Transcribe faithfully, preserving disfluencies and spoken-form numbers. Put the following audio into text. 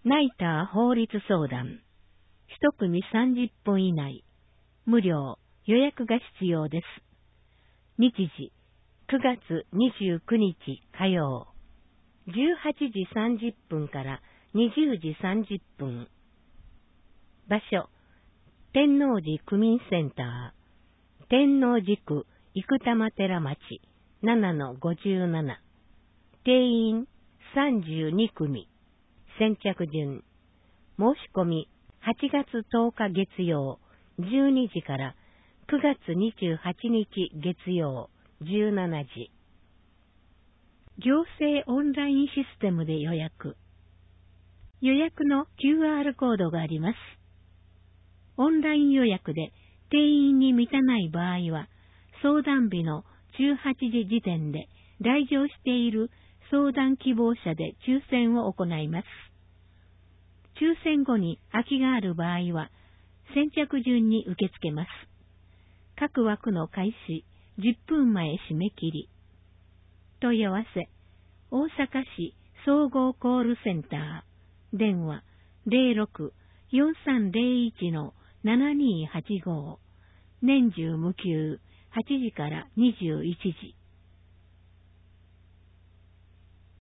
ナイター法律相談。一組さんじゅっぷん以内。無料。予約が必要です。日時、くがつにじゅうくにち火曜。じゅうはちじさんじゅっぷんからにじゅうじさんじゅっぷん。場所、天王寺区民センター。天王寺区生玉寺町 ななのごじゅうなな。定員さんじゅうにくみ。先着順。申し込みはちがつとおか月曜じゅうにじからくがつにじゅうはちにち月曜じゅうしちじ。行政オンラインシステムで予約。予約の キューアール コードがあります。オンライン予約で定員に満たない場合は、相談日のじゅうはちじ時点で来場している相談希望者で抽選を行います。抽選後に空きがある場合は、先着順に受け付けます。各枠の開始じゅっぷんまえ締め切り。問い合わせ、大阪市総合コールセンター、電話 ゼロろく よんさんゼロいち のななにーはちご、年中無休はちじからにじゅういちじ。